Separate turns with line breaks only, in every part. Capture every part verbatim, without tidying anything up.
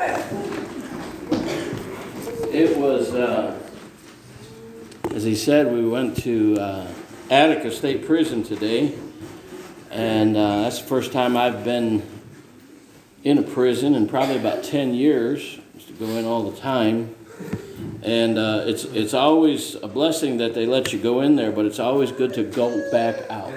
It was, uh, as he said, we went to uh, Attica State Prison today, and uh, that's the first time I've been in a prison in probably about ten years. I used to go in all the time, and uh, it's it's always a blessing that they let you go in there, but it's always good to go back out.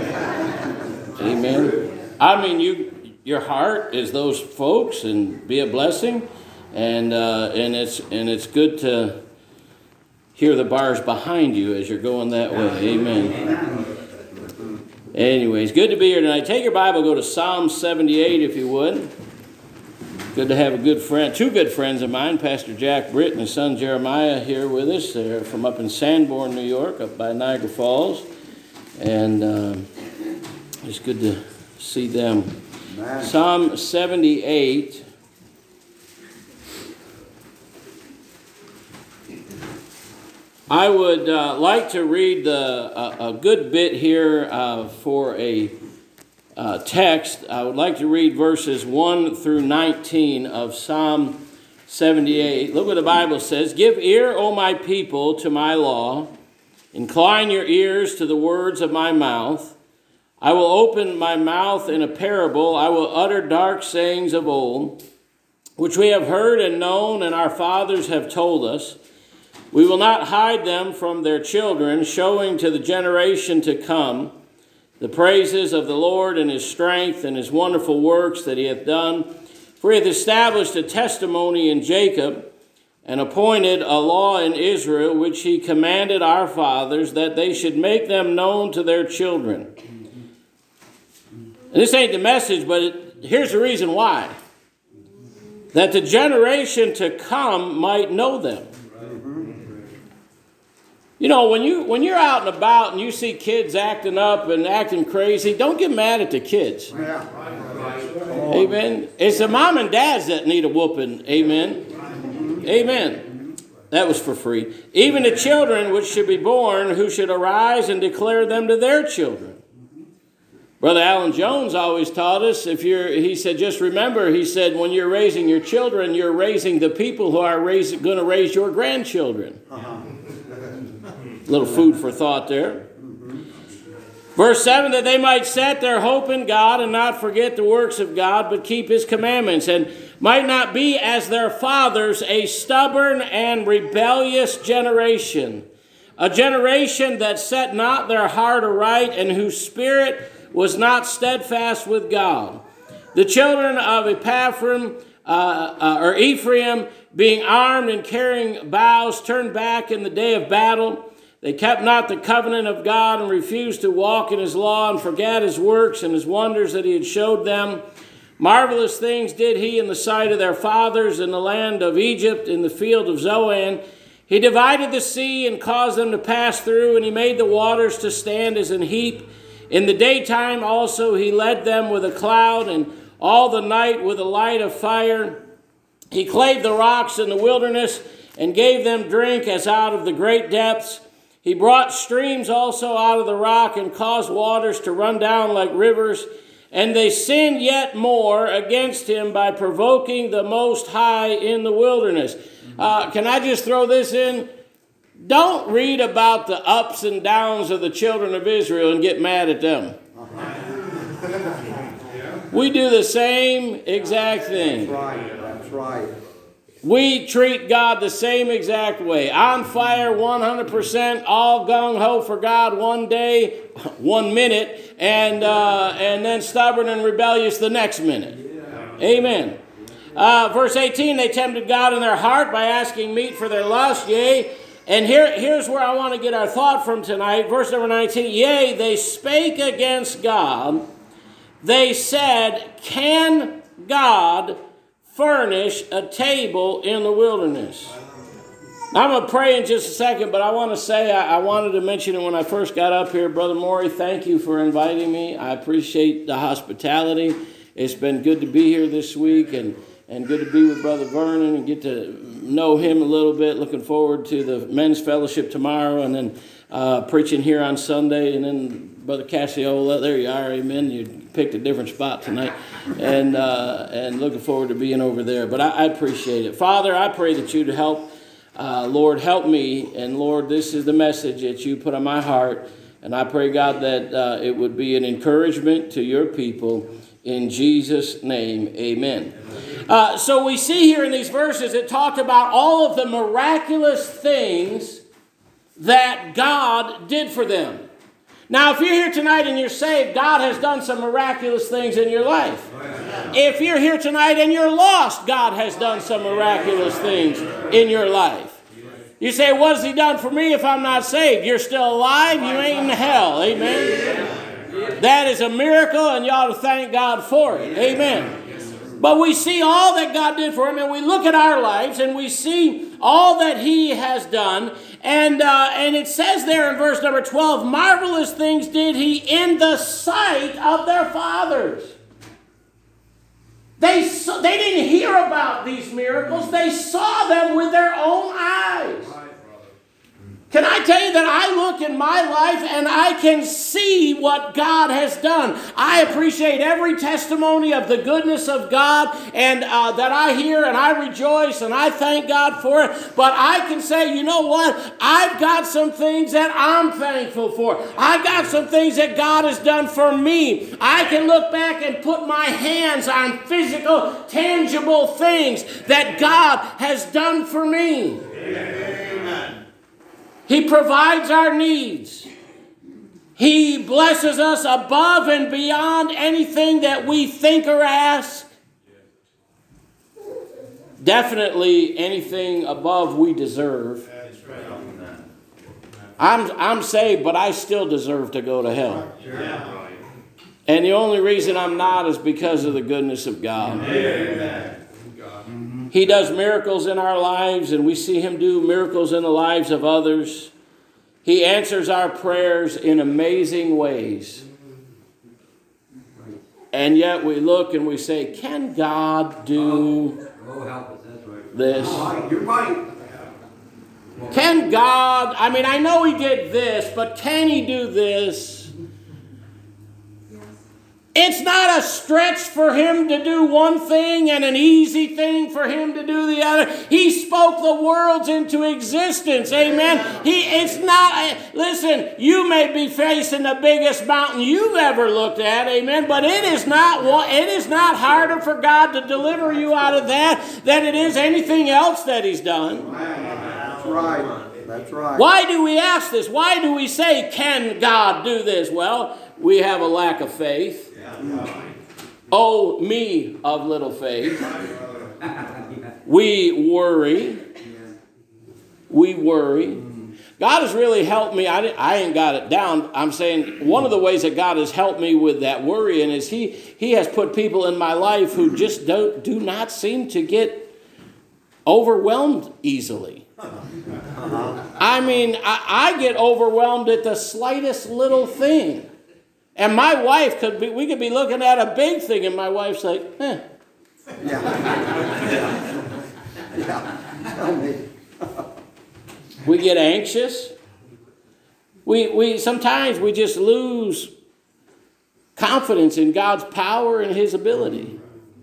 Amen. I mean, you your heart is those folks, and be a blessing. And uh, and it's and it's good to hear the bars behind you as you're going that way. Amen. Anyways, good to be here tonight. Take your Bible, go to Psalm seventy-eight if you would. Good to have a good friend, two good friends of mine, Pastor Jack Britt and his son Jeremiah, here with us. They're from up in Sanborn, New York, up by Niagara Falls, and um, it's good to see them. Amen. Psalm seventy-eight. I would uh, like to read the, uh, a good bit here uh, for a uh, text. I would like to read verses one through nineteen of Psalm seventy-eight. Look what the Bible says. Give ear, O my people, to my law. Incline your ears to the words of my mouth. I will open my mouth in a parable. I will utter dark sayings of old, which we have heard and known, and our fathers have told us. We will not hide them from their children, showing to the generation to come the praises of the Lord and his strength and his wonderful works that he hath done. For he hath established a testimony in Jacob and appointed a law in Israel, which he commanded our fathers, that they should make them known to their children. And this ain't the message, but it, here's the reason why. That the generation to come might know them. You know, when, you, when you're out and about and you see kids acting up and acting crazy, don't get mad at the kids. Yeah. Amen. It's the mom and dads that need a whooping. Amen. Amen. That was for free. Even the children which should be born, who should arise and declare them to their children. Brother Alan Jones always taught us, if you're, he said, just remember, he said, when you're raising your children, you're raising the people who are raise, going to raise your grandchildren. Uh-huh. Little food for thought there. Mm-hmm. Verse seven, that they might set their hope in God and not forget the works of God, but keep his commandments, and might not be as their fathers, a stubborn and rebellious generation, a generation that set not their heart aright, and whose spirit was not steadfast with God. The children of Ephraim, uh, uh, or Ephraim, being armed and carrying bows, turned back in the day of battle. They kept not the covenant of God and refused to walk in his law and forgot his works and his wonders that he had showed them. Marvelous things did he in the sight of their fathers in the land of Egypt, in the field of Zoan. He divided the sea and caused them to pass through, and he made the waters to stand as an heap. In the daytime also he led them with a cloud, and all the night with a light of fire. He clave the rocks in the wilderness and gave them drink as out of the great depths. He brought streams also out of the rock and caused waters to run down like rivers. And they sinned yet more against him by provoking the Most High in the wilderness. Uh, can I just throw this in? Don't read about the ups and downs of the children of Israel and get mad at them. We do the same exact thing.
That's right. That's right.
We treat God the same exact way. On fire one hundred percent, all gung-ho for God one day, one minute, and uh, and then stubborn and rebellious the next minute. Yeah. Amen. Uh, verse eighteen, they tempted God in their heart by asking meat for their lust, yea. And here, here's where I want to get our thought from tonight. Verse number nineteen, yea, they spake against God. They said, can God furnish a table in the wilderness? I'm going to pray in just a second, but I want to say, I, I wanted to mention it when I first got up here. Brother Maury, thank you for inviting me. I appreciate the hospitality. It's been good to be here this week, and, and good to be with Brother Vernon and get to know him a little bit. Looking forward to the men's fellowship tomorrow, and then uh, preaching here on Sunday, and then Brother Cassiola, there you are, amen. You're picked a different spot tonight, and uh, and looking forward to being over there. But I, I appreciate it. Father, I pray that you'd help. Uh, Lord, help me. And Lord, this is the message that you put on my heart. And I pray, God, that uh, it would be an encouragement to your people. In Jesus' name, amen. Uh, so we see here in these verses, it talked about all of the miraculous things that God did for them. Now, if you're here tonight and you're saved, God has done some miraculous things in your life. If you're here tonight and you're lost, God has done some miraculous things in your life. You say, what has he done for me if I'm not saved? You're still alive, you ain't in hell. Amen. That is a miracle, and you ought to thank God for it. Amen. But we see all that God did for him, and we look at our lives, and we see all that he has done. And uh, and it says there in verse number twelve, marvelous things did he in the sight of their fathers. They, saw, they didn't hear about these miracles. They saw them with their own eyes. Can I tell you that I look in my life and I can see what God has done? I appreciate every testimony of the goodness of God and uh, that I hear, and I rejoice and I thank God for it. But I can say, you know what? I've got some things that I'm thankful for. I've got some things that God has done for me. I can look back and put my hands on physical, tangible things that God has done for me. Amen. He provides our needs. He blesses us above and beyond anything that we think or ask. Definitely anything above we deserve. I'm, I'm saved, but I still deserve to go to hell. And the only reason I'm not is because of the goodness of God. Amen. He does miracles in our lives, and we see him do miracles in the lives of others. He answers our prayers in amazing ways. And yet we look and we say, can God do this? You're right. Can God, I mean, I know he did this, but can he do this? It's not a stretch for him to do one thing and an easy thing for him to do the other. He spoke the worlds into existence. Amen. He, it's not, listen, you may be facing the biggest mountain you've ever looked at. Amen. But it is not, it is not harder for God to deliver you out of that than it is anything else that he's done.
That's right. That's right.
Why do we ask this? Why do we say, can God do this? Well, we have a lack of faith. Oh, me of little faith. We worry. We worry. God has really helped me. I, I ain't got it down. I'm saying one of the ways that God has helped me with that worrying is he, he has put people in my life who just don't, do not seem to get overwhelmed easily. I mean, I, I get overwhelmed at the slightest little thing. And my wife could be, we could be looking at a big thing, and my wife's like, eh.
Yeah. Yeah.
We get anxious. We, we, sometimes we just lose confidence in God's power and his ability.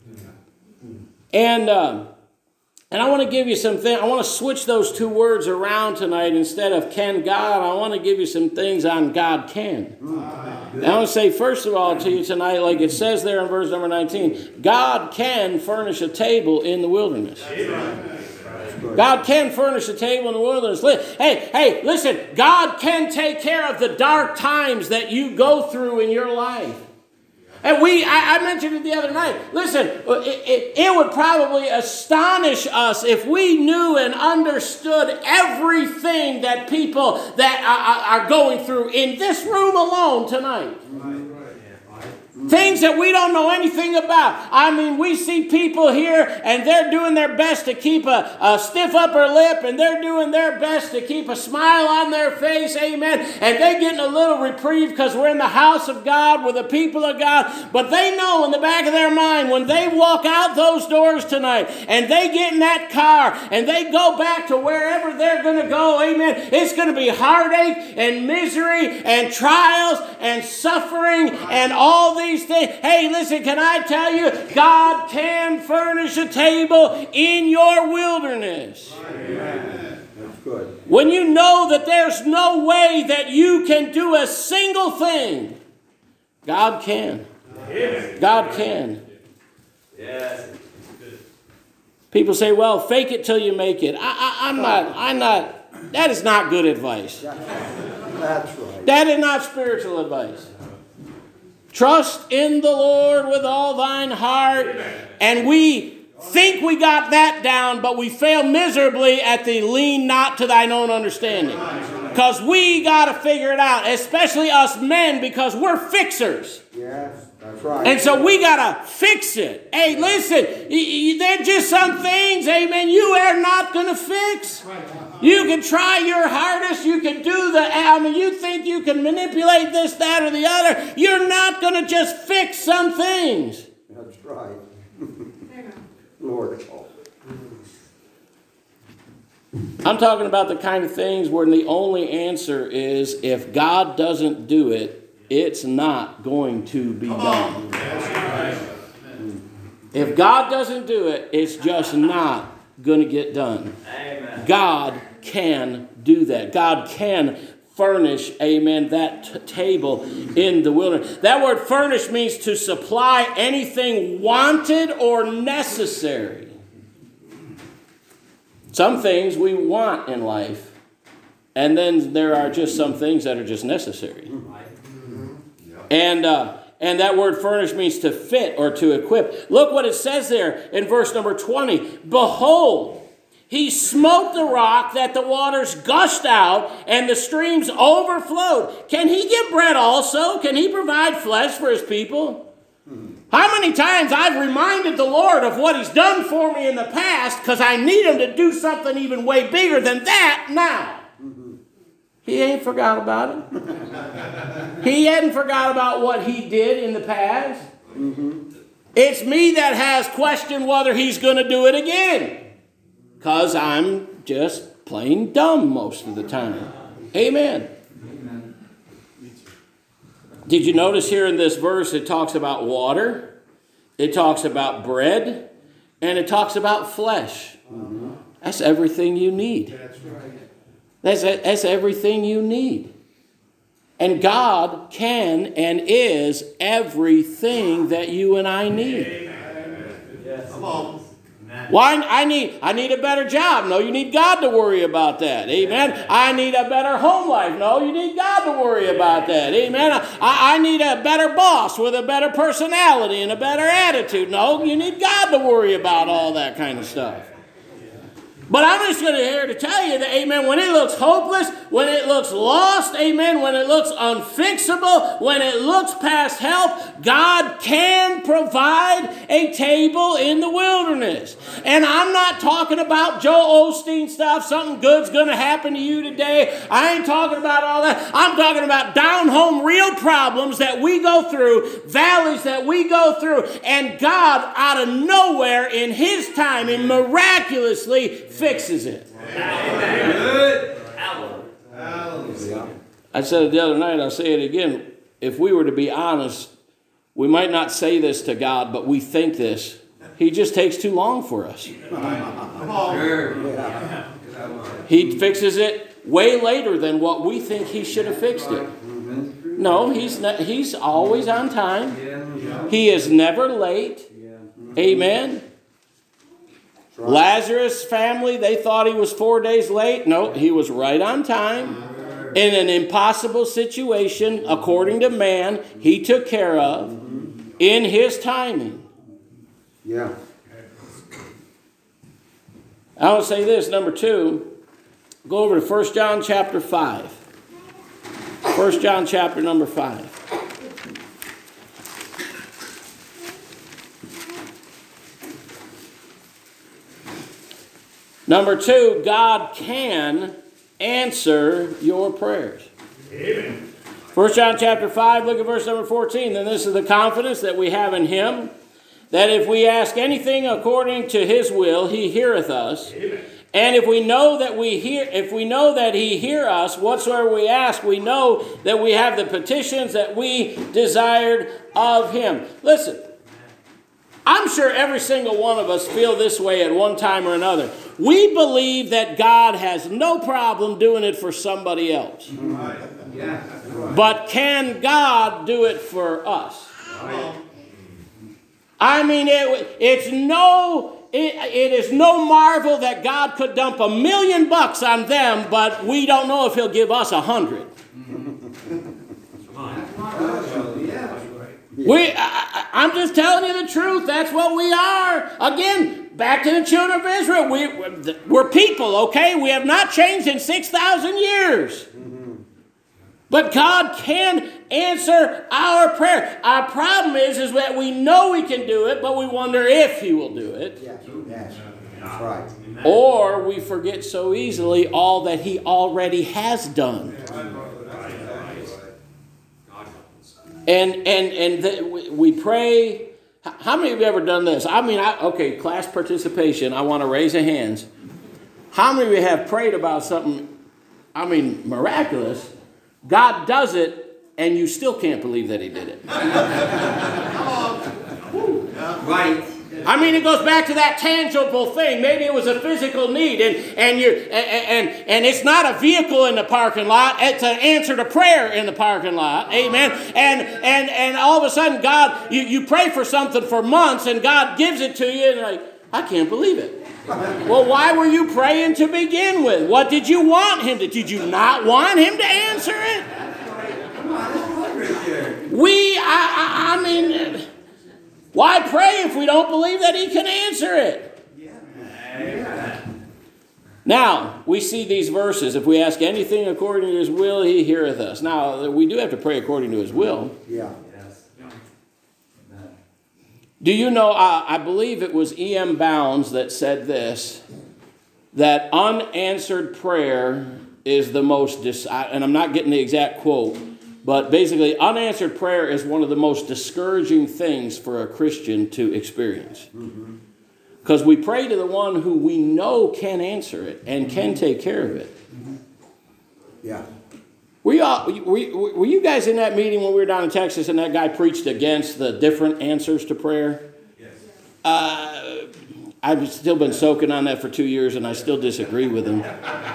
And, uh, and I want to give you some things. I want to switch those two words around tonight. Instead of can God, I want to give you some things on God can. And I want to say, first of all, to you tonight, like it says there in verse number nineteen, God can furnish a table in the wilderness. God can furnish a table in the wilderness. Hey, hey, listen, God can take care of the dark times that you go through in your life. And we, I, I mentioned it the other night. Listen, it, it, it would probably astonish us if we knew and understood everything that people that are, are going through in this room alone tonight. Right. Things that we don't know anything about. I mean, we see people here and they're doing their best to keep a, a stiff upper lip, and they're doing their best to keep a smile on their face, amen. And they're getting a little reprieve because we're in the house of God with the people of God. But they know in the back of their mind when they walk out those doors tonight and they get in that car and they go back to wherever they're going to go, amen, it's going to be heartache and misery and trials and suffering and all these these things. Hey, listen, can I tell you, God can furnish a table in your wilderness.
Amen. That's good.
When you know that there's no way that you can do a single thing, God can. God can.
Yes.
People say, well, fake it till you make it. I, I, I'm not, I'm not, that is not good advice.
That's right.
That is not spiritual advice. Trust in the Lord with all thine heart. And we think we got that down, but we fail miserably at the lean not to thine own understanding. Because we got to figure it out, especially us men, because we're fixers.
Yes, that's right.
And so we got to fix it. Hey, listen, there are just some things, amen, you are not going to fix. You can try your hardest. You can do the, I mean, you think you can manipulate this, that, or the other. You're not going to just fix some things.
That's right. Lord, oh.
I'm talking about the kind of things where the only answer is if God doesn't do it, it's not going to be done. If God doesn't do it, it's just not going to get done. God can do that. God can furnish, amen, that t- table in the wilderness. That word furnish means to supply anything wanted or necessary. Some things we want in life, and then there are just some things that are just necessary. And uh, and that word furnish means to fit or to equip. Look what it says there in verse number twenty. Behold, he smote the rock that the waters gushed out and the streams overflowed. Can he give bread also? Can he provide flesh for his people? How many times I've reminded the Lord of what he's done for me in the past because I need him to do something even way bigger than that now. Mm-hmm. He ain't forgot about it. He hadn't forgot about what he did in the past. Mm-hmm. It's me that has questioned whether he's going to do it again because I'm just plain dumb most of the time. Amen. Did you notice here in this verse it talks about water, it talks about bread, and it talks about flesh. Mm-hmm. That's everything you need. That's right. That's, that's everything you need. And God can and is everything that you and I need.
Amen. Yes. Come on.
Why I need I need a better job. No, you need God to worry about that. Amen. I need a better home life. No, you need God to worry about that. Amen. I, I need a better boss with a better personality and a better attitude. No, you need God to worry about all that kind of stuff. But I'm just going to here to tell you that, amen, when it looks hopeless, when it looks lost, amen, when it looks unfixable, when it looks past help, God can provide a table in the wilderness. And I'm not talking about Joel Osteen stuff, something good's going to happen to you today. I ain't talking about all that. I'm talking about down home real problems that we go through, valleys that we go through, and God out of nowhere in his time and miraculously fixes it.
Amen.
I said it the other night, I'll say it again. If we were to be honest, we might not say this to God, but we think this. He just takes too long for us. He fixes it way later than what we think he should have fixed it. No, he's not, he's always on time. He is never late. Amen. Right. Lazarus' family, they thought he was four days late. No, he was right on time. In an impossible situation, according to man, he took care of in his timing.
Yeah.
I want to say this, number two. Go over to First John chapter five. First John chapter number five. Number two, God can answer your prayers. Amen. First John chapter five, look at verse number fourteen. Then this is the confidence that we have in him, that if we ask anything according to his will, he heareth us. Amen. And if we know that we hear, if we know that he hear us, whatsoever we ask, we know that we have the petitions that we desired of him. Listen, I'm sure every single one of us feel this way at one time or another. We believe that God has no problem doing it for somebody else. Right. Yeah. But can God do it for us? Right. I mean, it, it's no... It, it is no marvel that God could dump a million bucks on them, but we don't know if he'll give us a hundred. We, I, I'm just telling you the truth. That's what we are. Again, back to the children of Israel. We, we're people, okay? We have not changed in six thousand years. But God can answer our prayer. Our problem is, is that we know we can do it, but we wonder if he will do it.
Yes, yes. That's right.
Or we forget so easily all that he already has done. And and and the, we pray. How many of you have ever done this? I mean, I, okay, class participation. I want to raise your hands. How many of you have prayed about something, I mean, miraculous? God does it, and you still can't believe that he did it. Right. I mean, it goes back to that tangible thing. Maybe it was a physical need, and and you and, and and it's not a vehicle in the parking lot. It's an answer to prayer in the parking lot. Amen. And and and all of a sudden, God, you, you pray for something for months, and God gives it to you, and you're like, I can't believe it. Well, why were you praying to begin with? What did you want him to? Did you not want him to answer it? We, I, I, I mean, why pray if we don't believe that he can answer it? Now, we see these verses. If we ask anything according to his will, he heareth us. Now, we do have to pray according to his will.
Yeah.
Do you know, uh, I believe it was E M Bounds that said this, that unanswered prayer is the most, dis- and I'm not getting the exact quote, but basically unanswered prayer is one of the most discouraging things for a Christian to experience. Because mm-hmm. we pray to the one who we know can answer it and can take care of it.
Mm-hmm. Yeah.
Were you, all, were, were you guys in that meeting when we were down in Texas and that guy preached against the different answers to prayer? Yes. Uh, I've still been soaking on that for two years and I still disagree with him.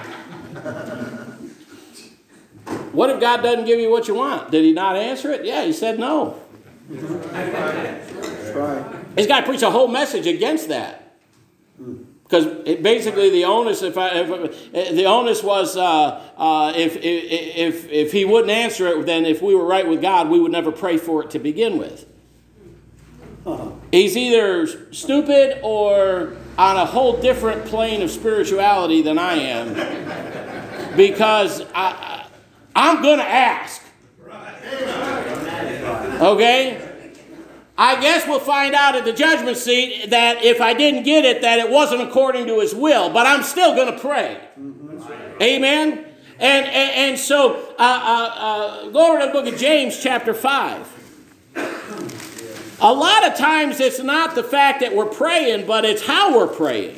What if God doesn't give you what you want? Did he not answer it? Yeah, he said no.
That's right.
This guy preached a whole message against that. Because basically the onus, if, I, if the onus was uh, uh, if, if if he wouldn't answer it, then if we were right with God, we would never pray for it to begin with. Uh-huh. He's either stupid or on a whole different plane of spirituality than I am, because I, I'm going to ask. Okay. I guess we'll find out at the judgment seat that if I didn't get it, that it wasn't according to his will. But I'm still going to pray. Mm-hmm. Amen? And, and, and so, uh, uh, uh, go over to the book of James, chapter five. A lot of times it's not the fact that we're praying, but it's how we're praying.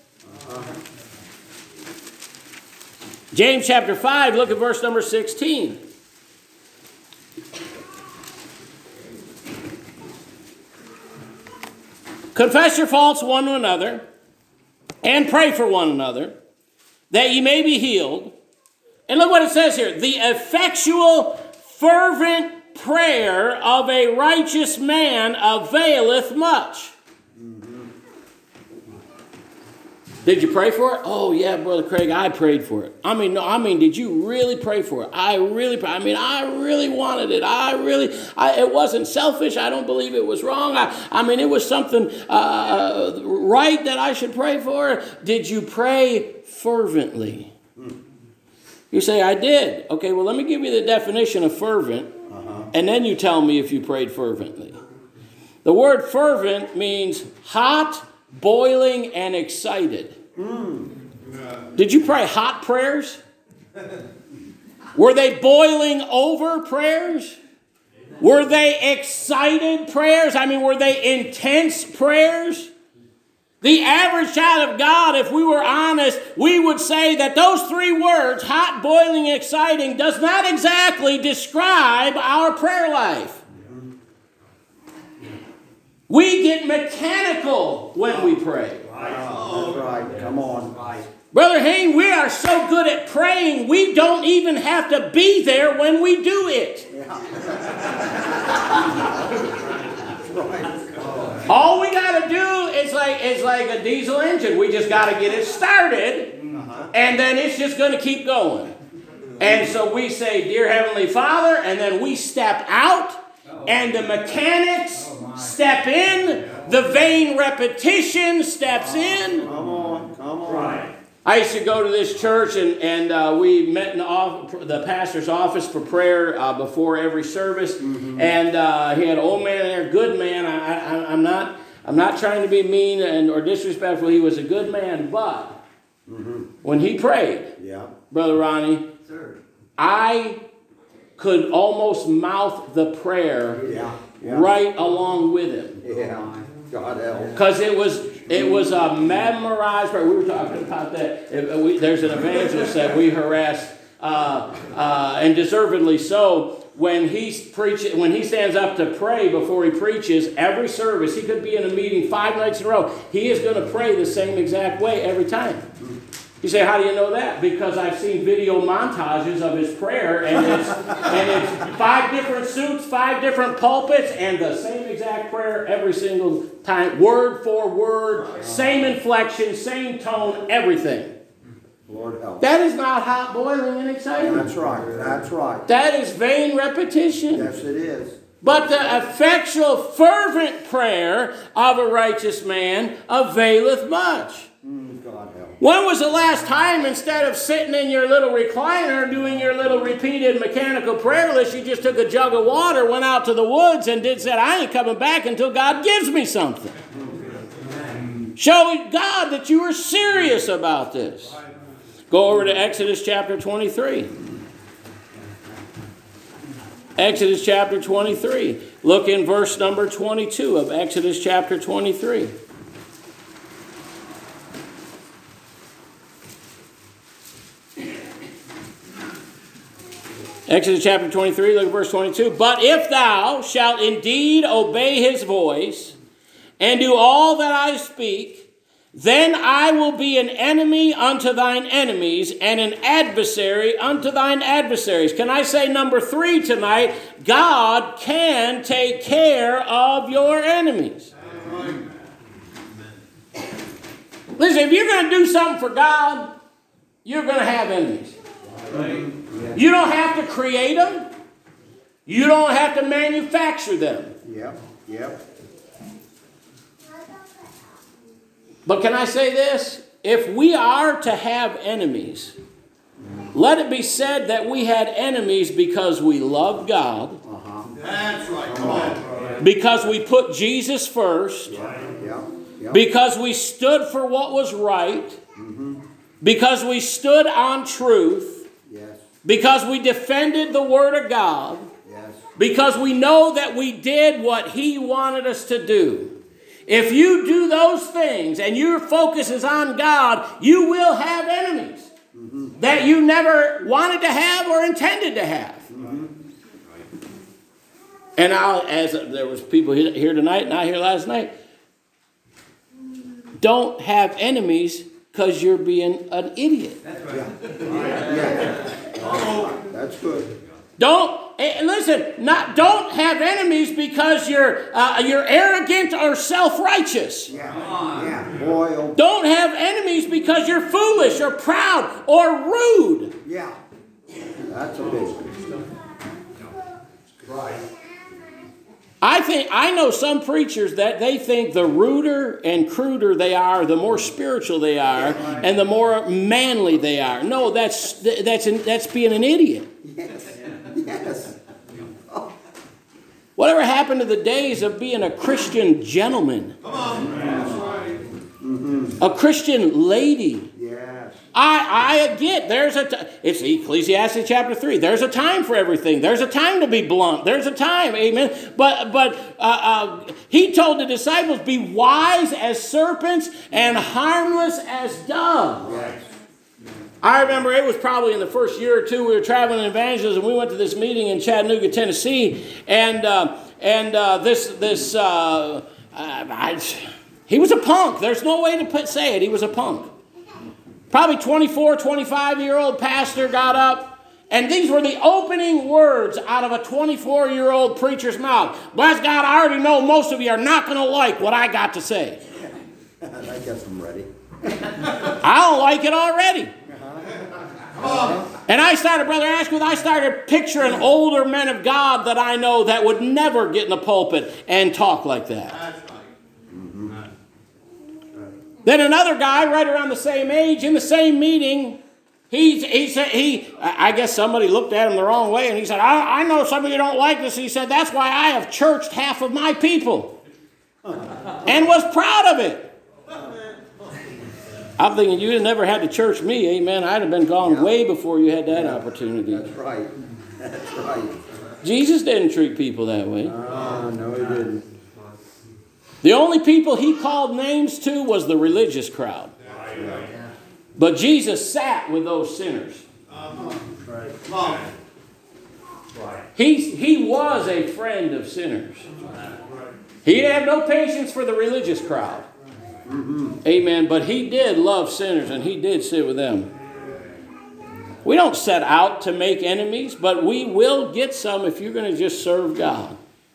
James chapter five, look at verse number sixteen. Confess your faults one to another, and pray for one another, that ye may be healed. And look what it says here. The effectual, fervent prayer of a righteous man availeth much. Did you pray for it? Oh, yeah, Brother Craig, I prayed for it. I mean, no, I mean, did you really pray for it? I really, I mean, I really wanted it. I really, I, it wasn't selfish. I don't believe it was wrong. I, I mean, it was something uh, right that I should pray for. Did you pray fervently? You say, I did. Okay, well, let me give you the definition of fervent, uh-huh. and then you tell me if you prayed fervently. The word fervent means hot, boiling, and excited. Mm. Did you pray hot prayers? Were they boiling over prayers? Were they excited prayers? I mean, were they intense prayers? The average child of God, if we were honest, we would say that those three words, hot, boiling, exciting, does not exactly describe our prayer life. We get mechanical when we pray.
That's right. Come on.
Brother Hayne, we are so good at praying, we don't even have to be there when we do it. All we got to do is like, is like a diesel engine. We just got to get it started, and then it's just going to keep going. And so we say, Dear Heavenly Father, and then we step out, and the mechanics step in, the vain repetition steps in.
Come on. Come on.
I used to go to this church, and, and uh, we met in the, off, the pastor's office for prayer uh, before every service. Mm-hmm. And uh, he had an old man there, good man. I, I, I'm not I'm not trying to be mean and or disrespectful. He was a good man, but mm-hmm. when he prayed, yeah. Brother Ronnie, Sir. I could almost mouth the prayer yeah. Yeah. right along with him.
Yeah. God help.
Because it was it was a memorized prayer. We were talking about that. It, we, there's an evangelist that we harass, uh, uh, and deservedly so. When he's preaching, when he stands up to pray before he preaches, every service, he could be in a meeting five nights in a row. He is going to pray the same exact way every time. You say, how do you know that? Because I've seen video montages of his prayer, and it's, and it's five different suits, five different pulpits, and the same exact prayer every single time, word for word, same inflection, same tone, everything.
Lord help.
That is not hot, boiling, and exciting.
That's right. That's right.
That is vain repetition.
Yes, it is.
But the effectual, fervent prayer of a righteous man availeth much.
Mm, God help.
When was the last time, instead of sitting in your little recliner doing your little repeated mechanical prayer list, you just took a jug of water, went out to the woods, and did said, I ain't coming back until God gives me something. Show God that you are serious about this. Go over to Exodus chapter twenty-three. Exodus chapter twenty-three. Look in verse number twenty-two of Exodus chapter twenty-three. Exodus chapter twenty-three, look at verse twenty-two. But if thou shalt indeed obey his voice, and do all that I speak, then I will be an enemy unto thine enemies, and an adversary unto thine adversaries. Can I say number three tonight? God can take care of your enemies. Amen. Listen, if you're going to do something for God, you're going to have enemies. You don't have to create them. You don't have to manufacture them.
Yep, yep.
But can I say this? If we are to have enemies, let it be said that we had enemies because we loved God.
Uh-huh.
That's right. Come on.
Because we put Jesus first.
Yeah, yeah, yeah.
Because we stood for what was right.
Mm-hmm.
Because we stood on truth.
Yes.
Because we defended the Word of God.
Yes.
Because we know that we did what He wanted us to do. If you do those things and your focus is on God, you will have enemies mm-hmm. that you never wanted to have or intended to have. Mm-hmm. And I'll, as there was people here tonight, not here last night, don't have enemies because you're being an idiot.
That's right. Yeah. Yeah. Yeah. That's good.
Don't listen. Not don't have enemies because you're uh, you're arrogant or self-righteous.
Yeah, yeah. Boy, oh.
Don't have enemies because you're foolish or proud or rude.
Yeah, that's a big one. Right.
I think I know some preachers that they think the ruder and cruder they are, the more spiritual they are, and the more manly they are. No, that's that's that's being an idiot.
Yes. Yes. Oh.
Whatever happened to the days of being a Christian gentleman?
Come on.
Mm-hmm.
A Christian lady?
Yes.
I, I get there's a, t- it's Ecclesiastes chapter three. There's a time for everything. There's a time to be blunt. There's a time, amen. But, but uh, uh, he told the disciples, be wise as serpents and harmless as doves. Yes. I remember it was probably in the first year or two we were traveling in evangelism. We went to this meeting in Chattanooga, Tennessee, and uh, and uh, this this uh, I, he was a punk. There's no way to put, say it. He was a punk. Probably twenty-four, twenty-five-year-old pastor got up, and these were the opening words out of a twenty-four-year-old preacher's mouth. Bless God, I already know most of you are not going to like what I got to say.
I guess I'm ready.
I don't like it already. And I started, Brother Ashworth, I started picturing older men of God that I know that would never get in the pulpit and talk like that. Mm-hmm. Then another guy right around the same age in the same meeting, he, he said, he, I guess somebody looked at him the wrong way, and he said, I, I know some of you don't like this. He said, that's why I have churched half of my people. And was proud of it. I'm thinking you never had to church me, amen. I'd have been gone yeah. way before you had that yeah. opportunity.
That's right. That's right.
Jesus didn't treat people that way.
Uh, no, he didn't.
The only people he called names to was the religious crowd. But Jesus sat with those sinners. He, he was a friend of sinners. He didn't have no patience for the religious crowd. Mm-hmm. Amen. But he did love sinners, and he did sit with them. We don't set out to make enemies, but we will get some if you're going to just serve God.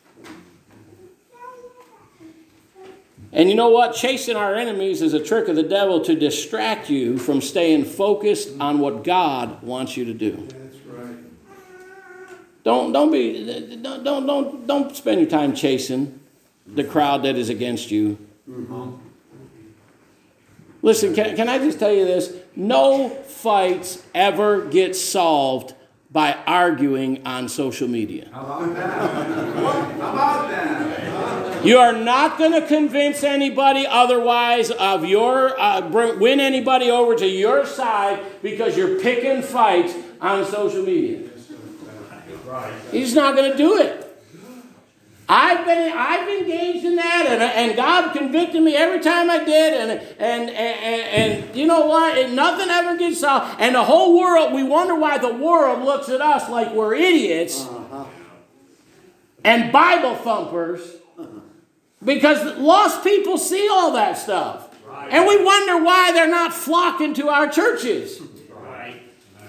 And you know what? Chasing our enemies is a trick of the devil to distract you from staying focused on what God wants you to do. That's right. Don't don't be don't don't don't, don't spend your time chasing the crowd that is against you. Mm-hmm. Listen, can, can I just tell you this? No fights ever get solved by arguing on social media. How about that? How about that? You are not going to convince anybody otherwise of your, uh, win anybody over to your side because you're picking fights on social media. He's not going to do it. I've been I've engaged in that, and, and God convicted me every time I did, and and and, and, and you know what? It, nothing ever gets solved. And the whole world, we wonder why the world looks at us like we're idiots uh-huh. and Bible thumpers, because lost people see all that stuff, right. And we wonder why they're not flocking to our churches. Right.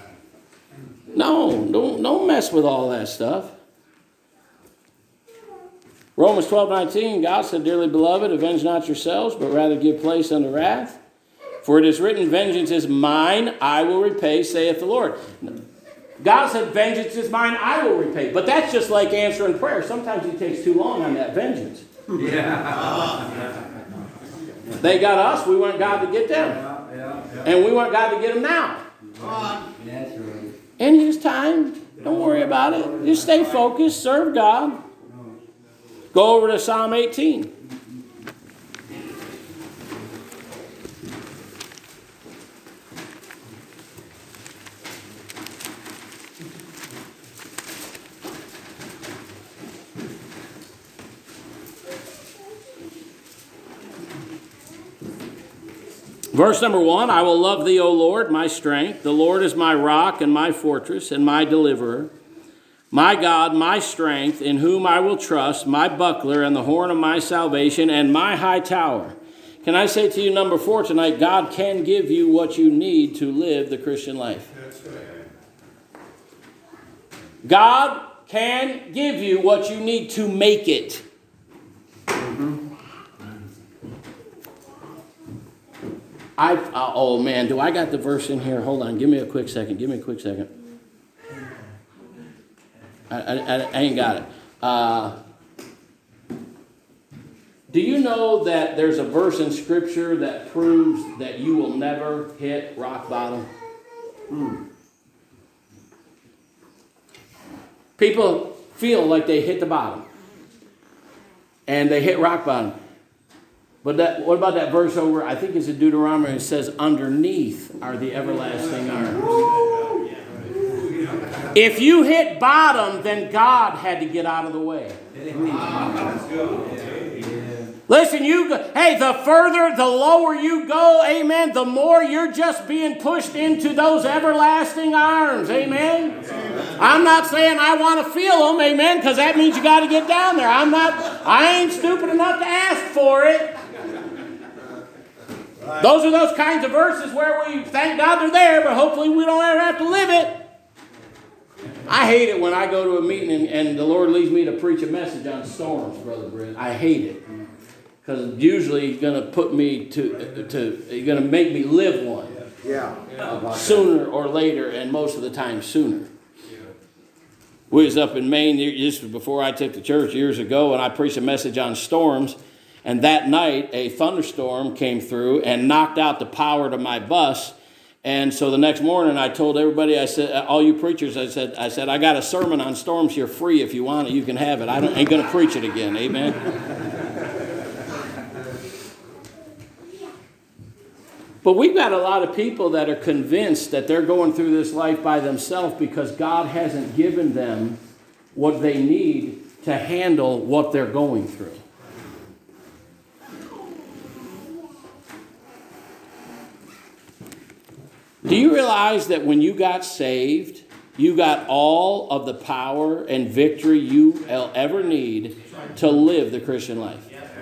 No, don't don't mess with all that stuff. Romans twelve nineteen, God said, dearly beloved, avenge not yourselves, but rather give place unto wrath. For it is written, vengeance is mine, I will repay, saith the Lord. God said, vengeance is mine, I will repay. But that's just like answering prayer. Sometimes it takes too long on that vengeance. Yeah. They got us, we want God to get them. Yeah, yeah, yeah. And we want God to get them now. That's right. And use time. Don't worry about it. Just stay focused, serve God. Go over to Psalm eighteen. Verse number one, I will love thee, O Lord, my strength. The Lord is my rock and my fortress and my deliverer. My God, my strength, in whom I will trust, my buckler and the horn of my salvation and my high tower. Can I say to you, number four tonight, God can give you what you need to live the Christian life. That's right. God can give you what you need to make it. Mm-hmm. I uh, oh man, do I got the verse in here? Hold on, give me a quick second. Give me a quick second. I, I, I ain't got it. Uh, do you know that there's a verse in Scripture that proves that you will never hit rock bottom? Hmm. People feel like they hit the bottom. And they hit rock bottom. But that, what about that verse over, I think it's in Deuteronomy, it says, underneath are the everlasting arms. If you hit bottom, then God had to get out of the way. Listen, you go, hey, the further, the lower you go, amen, the more you're just being pushed into those everlasting arms, amen. I'm not saying I want to feel them, amen, because that means you got to get down there. I'm not, I ain't stupid enough to ask for it. Those are those kinds of verses where we thank God they're there, but hopefully we don't ever have to live it. I hate it when I go to a meeting and, and the Lord leads me to preach a message on storms, Brother Brent. I hate it. Because usually he's going to put me to, to he's going to make me live one.
Yeah.
Uh, sooner or later, and most of the time sooner. We was up in Maine, this was before I took the church years ago, and I preached a message on storms. And that night, a thunderstorm came through and knocked out the power to my bus. And so the next morning, I told everybody, I said, all you preachers, I said, I said, I got a sermon on storms here free. If you want it, you can have it. I don't, ain't going to preach it again. Amen. But we've got a lot of people that are convinced that they're going through this life by themselves because God hasn't given them what they need to handle what they're going through. Do you realize that when you got saved, you got all of the power and victory you ever need to live the Christian life?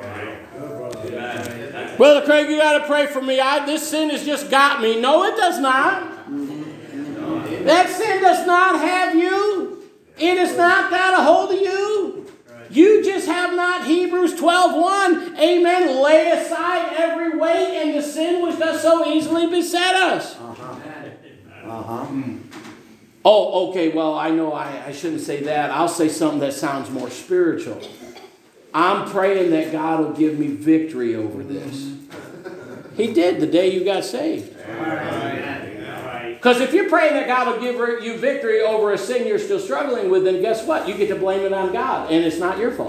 Brother Craig, you got to pray for me. I, this sin has just got me. No, it does not. That sin does not have you. It has not got a hold of you. You just have not, Hebrews twelve one, amen, lay aside every weight and the sin which does so easily beset us.
Uh-huh. Uh-huh.
Oh, okay, well, I know I, I shouldn't say that. I'll say something that sounds more spiritual. I'm praying that God will give me victory over this. He did the day you got saved. Because if you're praying that God will give you victory over a sin you're still struggling with, then guess what? You get to blame it on God, and it's not your fault.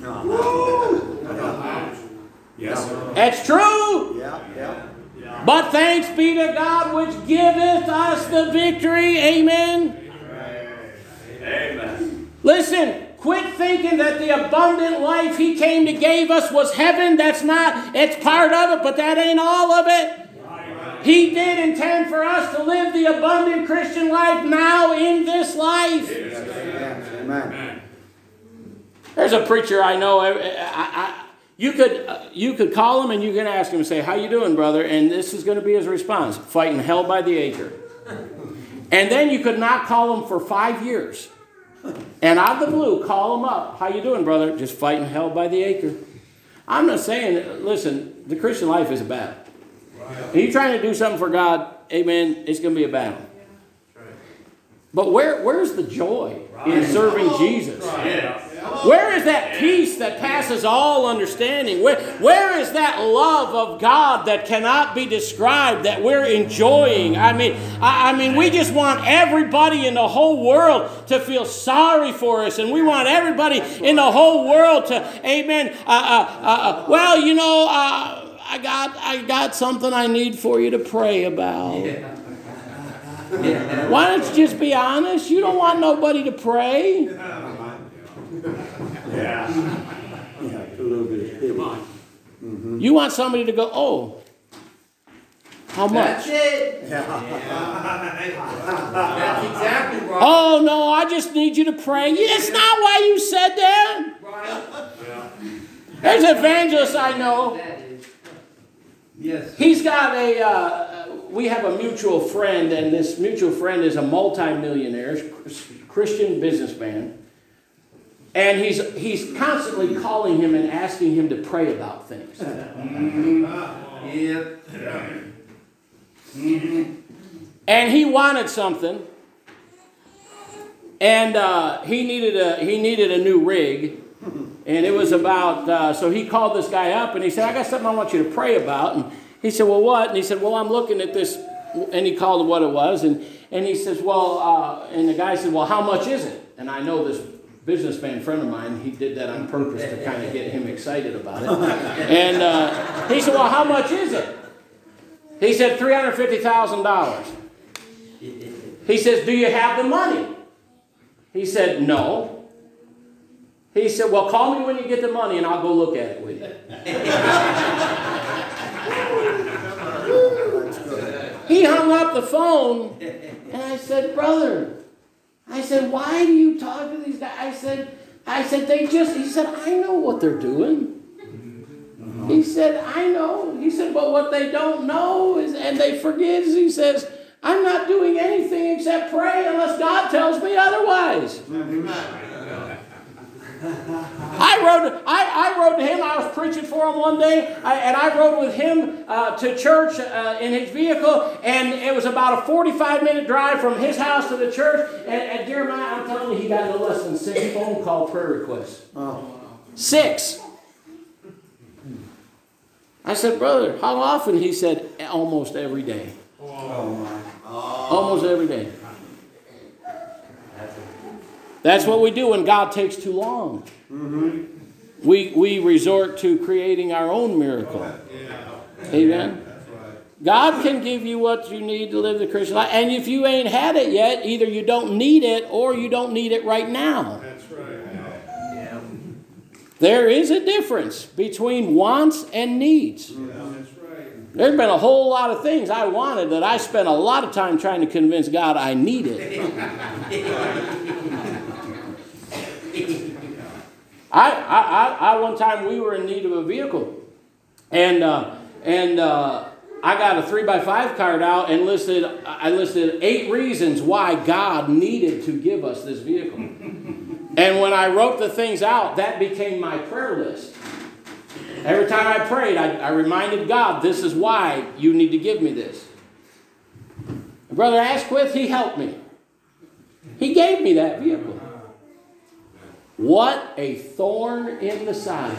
Yes, sir.
That's true.
Yeah, yeah.
But thanks be to God which giveth us the victory. Amen.
Amen.
Listen. Quit thinking that the abundant life He came to give us was heaven. That's not, it's part of it, but that ain't all of it. He did intend for us to live the abundant Christian life now in this life.
Amen.
There's a preacher I know, I, I, I, you could uh, you could call him and you can ask him and say, how you doing, brother? And this is going to be his response, fighting hell by the acre. And then you could not call him for five years. And out of the blue, call them up. How you doing, brother? Just fighting hell by the acre. I'm not saying, listen, the Christian life is a battle. And you're trying to do something for God, amen, it's going to be a battle. But where, where's the joy in serving Jesus? Where is that peace that passes all understanding? Where, where is that love of God that cannot be described, that we're enjoying? I mean, I, I mean, we just want everybody in the whole world to feel sorry for us, and we want everybody in the whole world to, amen, uh, uh, uh, well, you know, uh, I got, I got something I need for you to pray about. Yeah. Yeah. Why don't you just be honest? You don't want nobody to pray.
Yeah.
Yeah, a little bit of pity. Mm-hmm.
You want somebody to go, oh, how much?
That's it.
Yeah.
That's exactly right.
Oh, no, I just need you to pray. That's not why you said that.
Right.
There's an evangelist I know.
That is. Yes.
He's got a, uh, we have a mutual friend, and this mutual friend is a multimillionaire, Christian businessman. And he's he's constantly calling him and asking him to pray about things.
Mm-hmm. Yep. Mm-hmm.
And he wanted something, and uh, he needed a he needed a new rig, and it was about. Uh, so he called this guy up, and he said, "I got something I want you to pray about." And he said, "Well, what?" And he said, "Well, I'm looking at this," and he called it what it was, and and he says, "Well," uh, and the guy said, "Well, how much is it?" And I know this businessman friend of mine. He did that on purpose to kind of get him excited about it. And uh, he said, well, how much is it? He said, three hundred fifty thousand dollars. He says, do you have the money? He said, no. He said, well, call me when you get the money and I'll go look at it with you. He hung up the phone and I said, brother, I said, why do you talk to these guys? I said, I said, they just, he said, I know what they're doing. He said, I know. He said, but what they don't know is, and they forget, is he says, I'm not doing anything except pray unless God tells me otherwise. I wrote, I, I wrote to him. I was preaching for him one day, I, and I rode with him uh, to church uh, in his vehicle, and it was about a forty-five minute drive from his house to the church. And, and Jeremiah, I'm telling you, he got no less than six phone call prayer requests. Oh. Six. I said, brother, how often? He said, almost every day. Oh, my. Almost every day. That's what we do when God takes too long. Mm-hmm. We we resort to creating our own miracle. Amen. God can give you what you need to live the Christian life. And if you ain't had it yet, either you don't need it or you don't need it right now. That's right. Yeah. There is a difference between wants and needs. Yeah, that's right. There's been a whole lot of things I wanted that I spent a lot of time trying to convince God I needed. I, I, I, one time we were in need of a vehicle, and uh, and uh, I got a three by five card out and listed. I listed eight reasons why God needed to give us this vehicle. And when I wrote the things out, that became my prayer list. Every time I prayed, I, I reminded God, "This is why you need to give me this." Brother Asquith, he helped me. He gave me that vehicle. What a thorn in the side.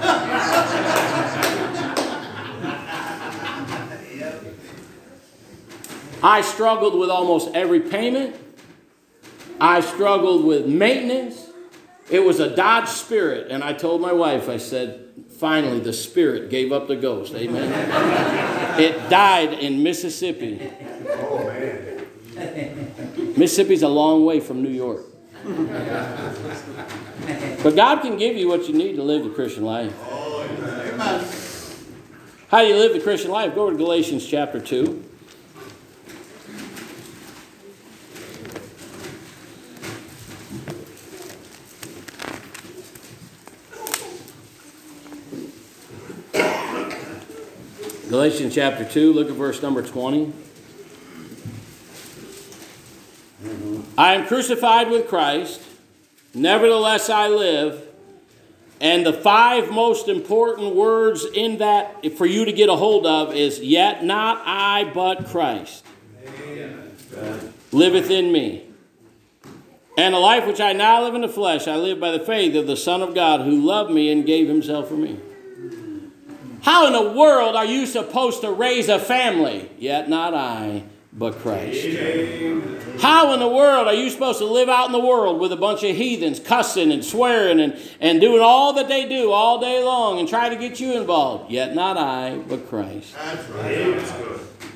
I struggled with almost every payment. I struggled with maintenance. It was a Dodge Spirit. And I told my wife, I said, finally the Spirit gave up the ghost. Amen. It died in Mississippi. Oh, man. Mississippi's a long way from New York. But God can give you what you need to live the Christian life. How do you live the Christian life? Go to Galatians chapter two. Galatians chapter two, look at verse number twenty. I am crucified with Christ. Nevertheless I live. And the five most important words in that for you to get a hold of is, yet not I, but Christ Amen. Liveth in me. And the life which I now live in the flesh, I live by the faith of the Son of God who loved me and gave himself for me. How in the world are you supposed to raise a family? Yet not I, but Christ. Amen. How in the world are you supposed to live out in the world with a bunch of heathens cussing and swearing and, and doing all that they do all day long and try to get you involved? Yet not I, but Christ. That's right. That's good.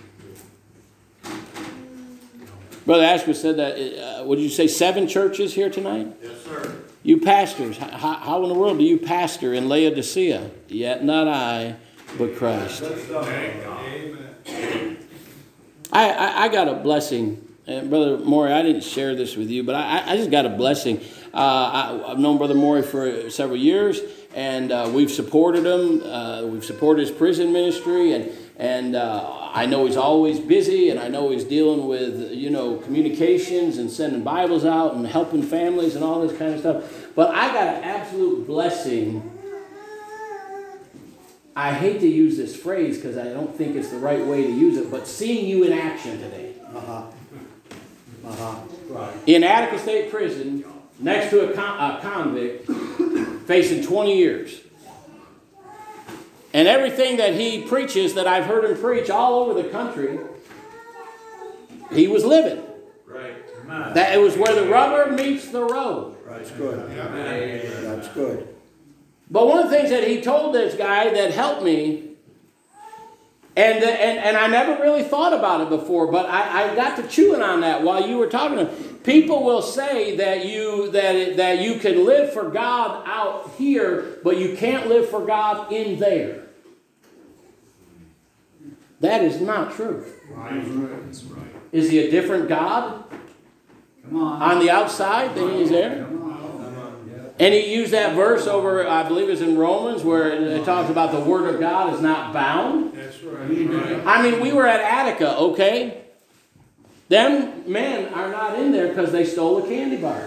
Brother Ashby said that, uh, what did you say, seven churches here tonight? Yes, sir. You pastors, how, how in the world do you pastor in Laodicea? Yet not I, but Christ. Amen. I, I, I got a blessing. And Brother Morey, I didn't share this with you, but I, I just got a blessing. Uh, I, I've known Brother Morey for several years, and uh, we've supported him. Uh, we've supported his prison ministry, and and uh, I know he's always busy, and I know he's dealing with, you know, communications and sending Bibles out and helping families and all this kind of stuff. But I got an absolute blessing. I hate to use this phrase because I don't think it's the right way to use it, but seeing you in action today. Uh-huh. Uh-huh. Right. In Attica State Prison, next to a, con- a convict facing twenty years. And everything that he preaches that I've heard him preach all over the country, he was living. Right. That it was where the rubber meets the road.
That's good. That's good.
But one of the things that he told this guy that helped me, and and, and I never really thought about it before, but I, I got to chewing on that while you were talking to him. People will say that you that it, that you can live for God out here, but you can't live for God in there. That is not true.
That's right.
Is he a different God
Come on.
on the outside than he is there? And he used that verse over, I believe it's in Romans, where it talks about the word of God is not bound.
That's right.
I mean, we were at Attica, okay? Them men are not in there because they stole a candy bar.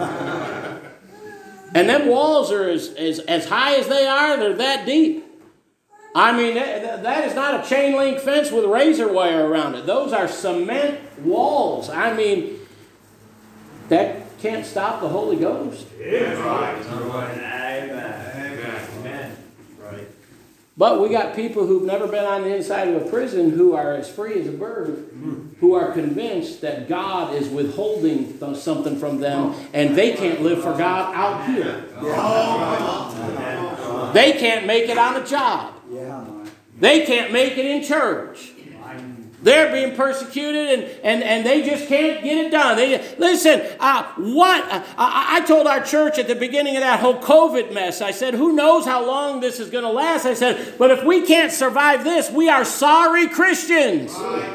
And them walls are as, as, as high as they are, they're that deep. I mean, that, that is not a chain link fence with razor wire around it. Those are cement walls. I mean, that can't stop the Holy Ghost.
Yeah, right.
Amen.
Amen. Right.
But we got people who've never been on the inside of a prison who are as free as a bird, who are convinced that God is withholding th- something from them, and they can't live for God out here. They can't make it on a job.
Yeah.
They can't make it in church. They're being persecuted, and, and, and they just can't get it done. They, listen, uh, what? Uh, I, I told our church at the beginning of that whole COVID mess, I said, who knows how long this is going to last? I said, but if we can't survive this, we are sorry Christians.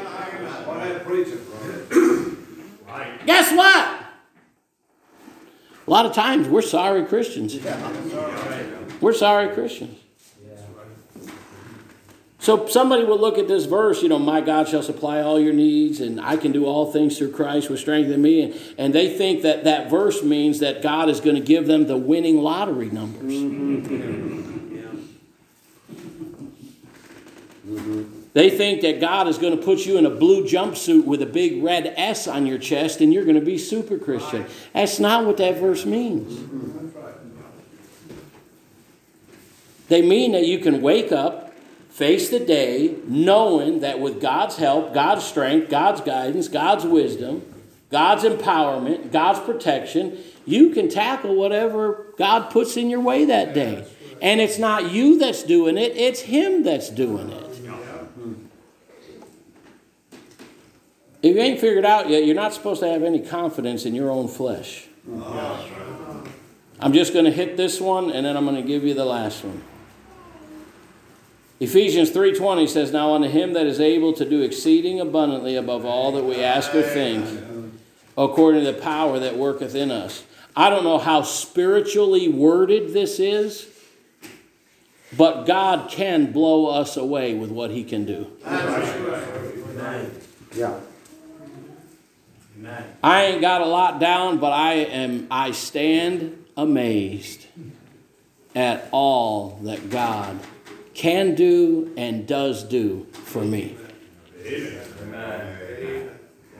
Guess what? A lot of times we're sorry Christians. We're sorry Christians. So somebody will look at this verse, you know, my God shall supply all your needs, and I can do all things through Christ who strengthens me. And, and they think that that verse means that God is going to give them the winning lottery numbers. Mm-hmm. Mm-hmm. They think that God is going to put you in a blue jumpsuit with a big red S on your chest and you're going to be super Christian. That's not what that verse means. Mm-hmm. They mean that you can wake up, face the day, knowing that with God's help, God's strength, God's guidance, God's wisdom, God's empowerment, God's protection, you can tackle whatever God puts in your way that day. And it's not you that's doing it, it's Him that's doing it. If you ain't figured out yet, you're not supposed to have any confidence in your own flesh. I'm just going to hit this one, and then I'm going to give you the last one. Ephesians three twenty says, now unto him that is able to do exceeding abundantly above all that we ask or think, according to the power that worketh in us. I don't know how spiritually worded this is, but God can blow us away with what He can do.
Yeah.
I ain't got a lot down, but I am I stand amazed at all that God can do and does do for me.
Amen.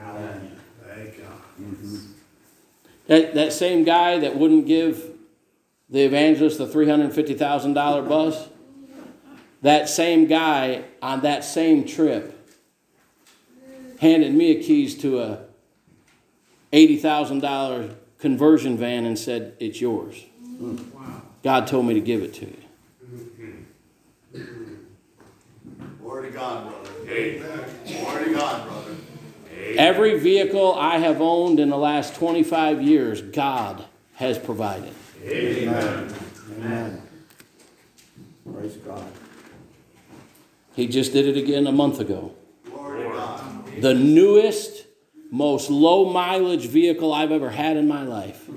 That, that same guy that wouldn't give the evangelist the three hundred fifty thousand dollars bus, that same guy on that same trip handed me a keys to a eighty thousand dollars conversion van and said, it's yours.
Wow.
God told me to give it to you.
Glory to God, brother. Glory to God, brother.
Every vehicle I have owned in the last twenty-five years, God has provided.
Amen. Amen. Praise God.
He just did it again a month ago.
Glory to God.
The newest, most low mileage vehicle I've ever had in my life.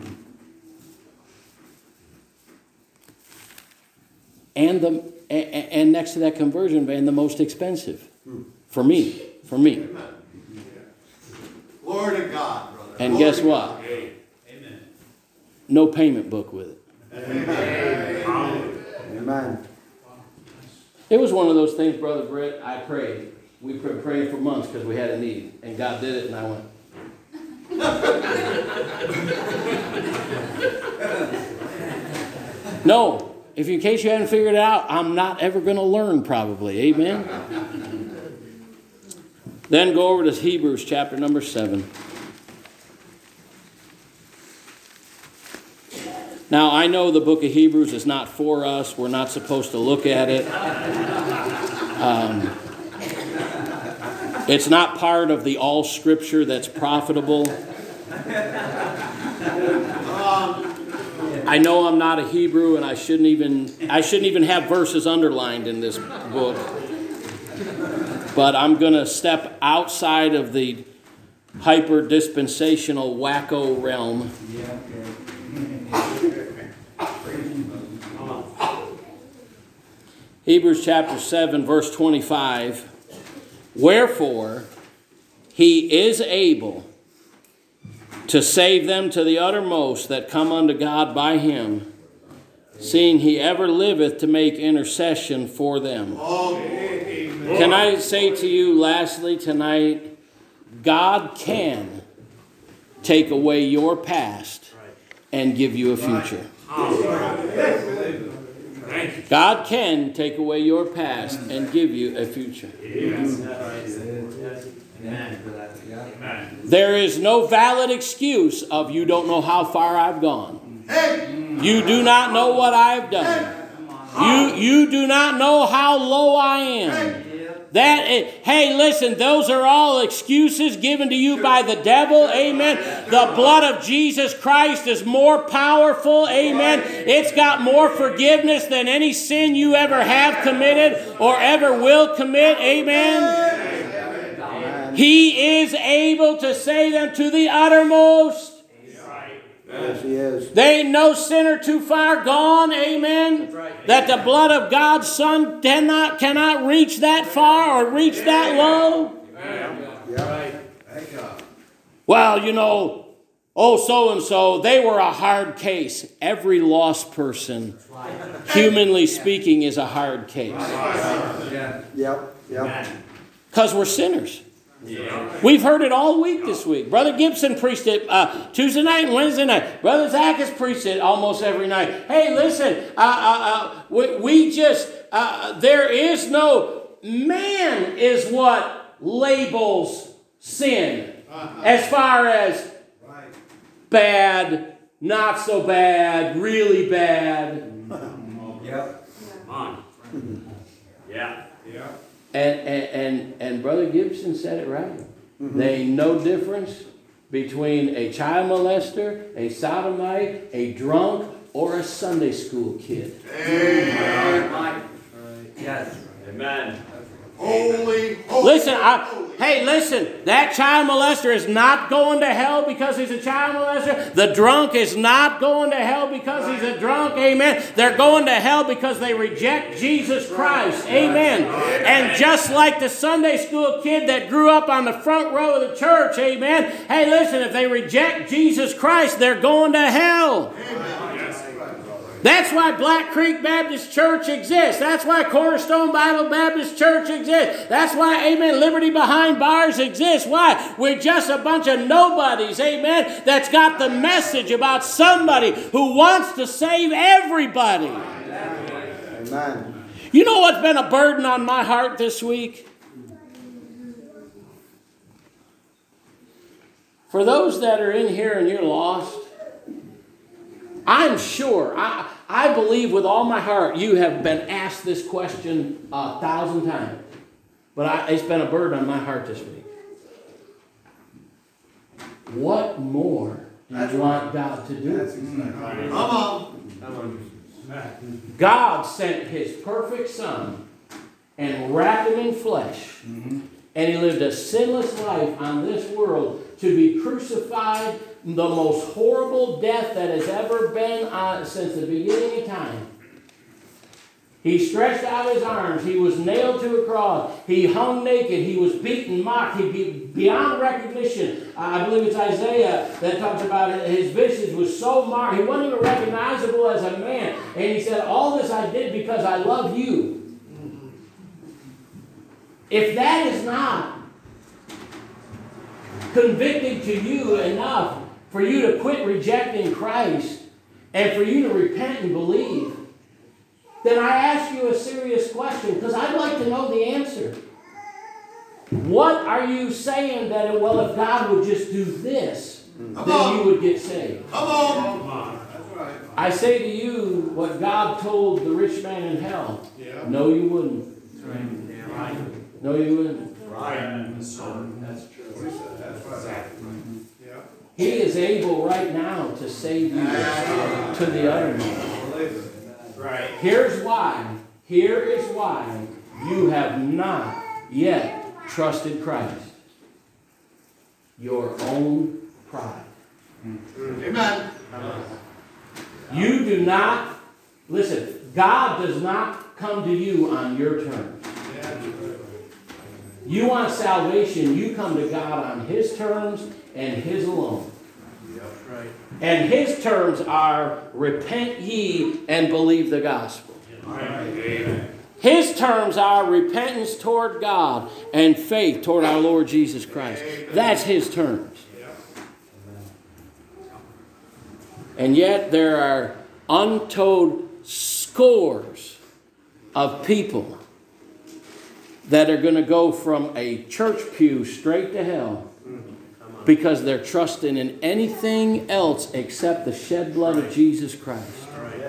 And the and next to that conversion van, the most expensive. For me. For me.
Glory to God, brother.
And
Glory
guess
to
what?
God.
Amen.
No payment book with it.
Amen.
It was one of those things, Brother Britt, I prayed. We prayed praying for months because we had a need. And God did it, and I went. No. If in case you haven't figured it out, I'm not ever going to learn probably. Amen? Then go over to Hebrews chapter number seven. Now, I know the book of Hebrews is not for us. We're not supposed to look at it. Um, it's not part of the all scripture that's profitable. I know I'm not a Hebrew, and I shouldn't even I shouldn't even have verses underlined in this book. But I'm going to step outside of the hyper-dispensational wacko realm. Hebrews chapter seven, verse twenty-five. Wherefore, he is able to save them to the uttermost that come unto God by him, seeing he ever liveth to make intercession for them. Can I say to you lastly tonight, God can take away your past and give you a future. God can take away your past and give you a future. There is no valid excuse of you don't know how far I've gone. You do not know what I've done. You, you do not know how low I am. That, hey, listen, those are all excuses given to you by the devil. Amen. The blood of Jesus Christ is more powerful. Amen. It's got more forgiveness than any sin you ever have committed or ever will commit. Amen. He is able to save them to the uttermost.
Yes, he is.
There ain't no sinner too far gone, amen, that the blood of God's Son cannot, cannot reach that far or reach that low. Well, you know, oh, so-and-so, they were a hard case. Every lost person, humanly speaking, is a hard case.
Yep, yep.
Because we're sinners. Yeah. We've heard it all week this week. Brother Gibson preached it uh, Tuesday night and Wednesday night. Brother Zach has preached it almost every night. Hey, listen, uh, uh, uh, we, we just, uh, there is no, man is what labels sin. Uh-huh. As far as right. Bad, not so bad, really bad.
Yep. Come on. Yeah. Yeah.
And, and, and, and Brother Gibson said it right. Mm-hmm. There ain't no difference between a child molester, a sodomite, a drunk, or a Sunday school kid.
Amen. Yes. Amen.
Holy, holy,
listen, I,
holy.
Hey, listen, that child molester is not going to hell because he's a child molester. The drunk is not going to hell because he's a drunk. Amen. They're going to hell because they reject Jesus Christ. Amen. And just like the Sunday school kid that grew up on the front row of the church, amen. Hey, listen, if they reject Jesus Christ, they're going to hell. Amen. That's why Black Creek Baptist Church exists. That's why Cornerstone Bible Baptist Church exists. That's why, amen, Liberty Behind Bars exists. Why? We're just a bunch of nobodies, amen, that's got the message about somebody who wants to save everybody.
Amen.
You know what's been a burden on my heart this week? For those that are in here and you're lost, I'm sure, I, I believe with all my heart, you have been asked this question a thousand times. But I, it's been a burden on my heart this week. What more do you want God to do?
Come on.
God sent His perfect Son and wrapped Him in flesh. Mm-hmm. And He lived a sinless life on this world to be crucified, the most horrible death that has ever been uh, since the beginning of time. He stretched out His arms. He was nailed to a cross. He hung naked. He was beaten, mocked. He be beyond recognition. Uh, I believe it's Isaiah that talks about it. His visage was so marked. He wasn't even recognizable as a man. And He said, all this I did because I love you. If that is not convicting to you enough for you to quit rejecting Christ and for you to repent and believe, then I ask you a serious question, because I'd like to know the answer. What are you saying that, well, if God would just do this, Come then on. You would get saved?
Come on. Come on. That's right.
I say to you what God told the rich man in hell.
Yeah.
No, you wouldn't.
Right.
No, you wouldn't.
Right. That's true.
That's right. Yeah.
He is able right now to save you to the uttermost.
Right.
Here's why. Here is why you have not yet trusted Christ. Your own pride.
Amen.
You do not, listen, God does not come to you on your terms. You want salvation, you come to God on His terms and His alone.
Right.
And His terms are repent ye and believe the gospel.
Amen.
His terms are repentance toward God and faith toward our Lord Jesus Christ. That's His terms. And yet there are untold scores of people that are going to go from a church pew straight to hell because they're trusting in anything else except the shed blood of Jesus Christ.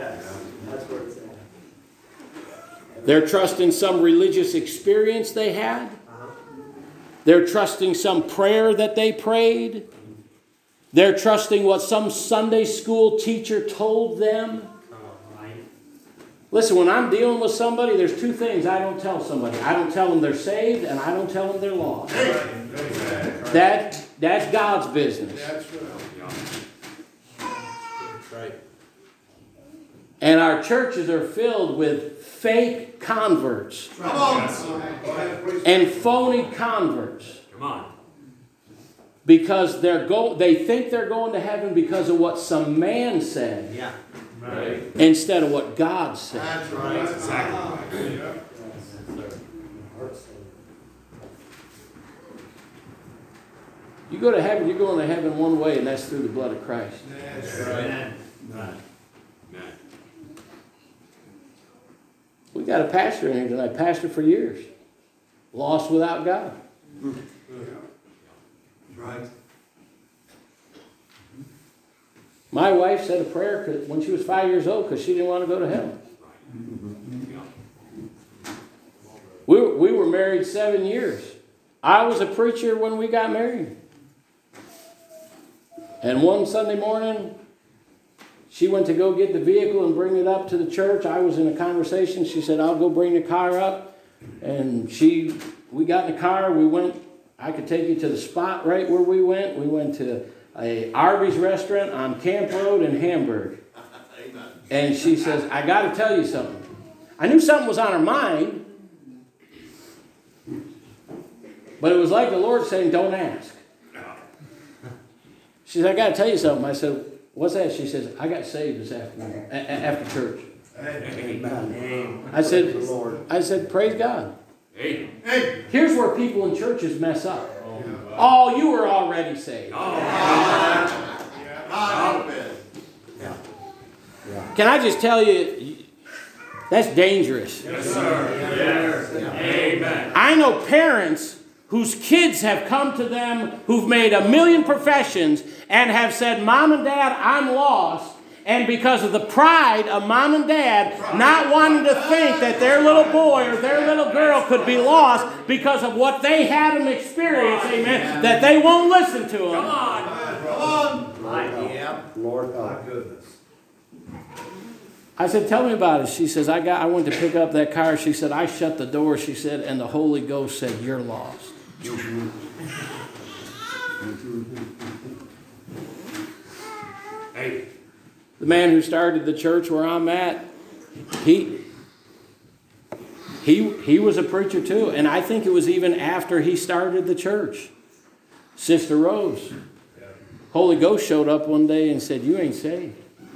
They're trusting some religious experience they had. They're trusting some prayer that they prayed. They're trusting what some Sunday school teacher told them. Listen, when I'm dealing with somebody, there's two things I don't tell somebody. I don't tell them they're saved, and I don't tell them they're lost. That, that's God's business.
Right.
And our churches are filled with fake converts
Come on.
and phony converts.
Come on.
Because they're go they think they're going to heaven because of what some man said
Yeah. Right.
instead of what God said.
That's right. Exactly.
You go to heaven, you're going to heaven one way, and that's through the blood of Christ.
Amen.
We got a pastor in here tonight, pastor for years, lost without God.
Right.
My wife said a prayer when she was five years old because she didn't want to go to hell. We were, we were married seven years. I was a preacher when we got married. And one Sunday morning, she went to go get the vehicle and bring it up to the church. I was in a conversation. She said, I'll go bring the car up. And she, we got in the car. We went, I could take you to the spot right where we went. We went to a Arby's restaurant on Camp Road in Hamburg. And she says, I got to tell you something. I knew something was on her mind. But it was like the Lord saying, don't ask. She said, I got to tell you something. I said, what's that? She says, I got saved this afternoon, a- a- after church.
Amen.
I said, I said, praise God.
Hey.
Hey.
Here's where people in churches mess up. Oh, you were already saved.
God forbid.
Can I just tell you, that's dangerous.
Yes, sir. Yes. Amen.
I know parents whose kids have come to them who've made a million professions and have said, Mom and Dad, I'm lost. And because of the pride of Mom and Dad not wanting to think that their little boy or their little girl could be lost because of what they had them experience, amen, that they won't listen to them.
Come on.
Come on.
Yeah.
Lord,
My
help.
goodness.
I said, tell me about it. She says, I got. I went to pick up that car. She said, I shut the door. She said, and the Holy Ghost said, you're lost.
Hey.
The man who started the church where I'm at, he, he, he was a preacher too. And I think it was even after he started the church. Sister Rose. Holy Ghost showed up one day and said, you ain't saved.